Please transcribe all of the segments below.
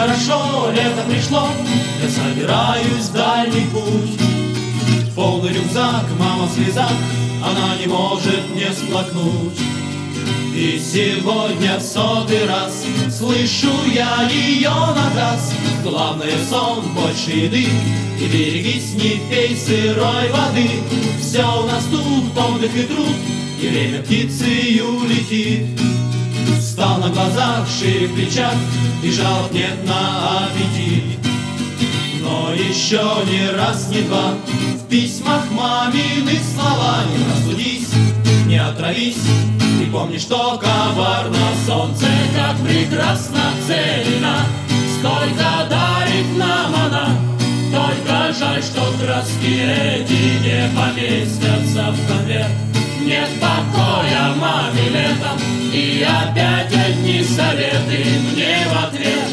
хорошо, лето пришло, я собираюсь в дальний путь. Полный рюкзак, мама в слезах, она не может не сплакнуть. И сегодня в 100-й раз слышу я ее наказ: главное — сон, больше еды, и берегись, не пей сырой воды. Все у нас тут, отдых и труд, и время птицею летит. Стал на глазах, шире в плечах, и жалоб нет на аппетит. Но еще ни раз, ни два в письмах мамины слова: не простудись, не отравись, и помни, что коварно солнце, как прекрасно целина, сколько дарит нам она. Только жаль, что краски эти не поместятся в конверт. Нет покоя маме летом, и опять одни советы мне в ответ.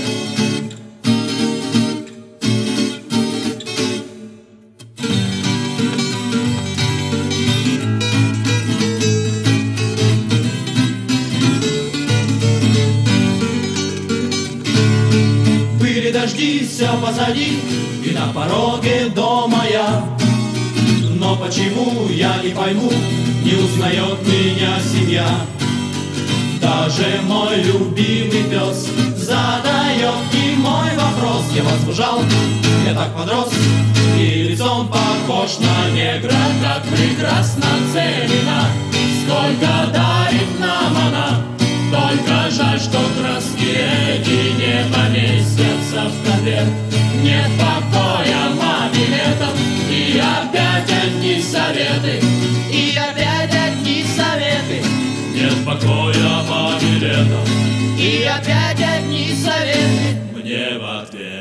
Были дожди, все позади, и на пороге дома я. Но почему, я не пойму, не узнает меня семья? Даже мой любимый пес задает немой вопрос: я возмужал, я так подрос, и лицом похож на негра. Как прекрасно целина, сколько дарит нам она. Только жаль, что краски эти не поместятся в конверт. Нет покоя маме летом, и опять одни советы, и опять одни советы. Нет покоя маме летом, и опять одни советы мне в ответ.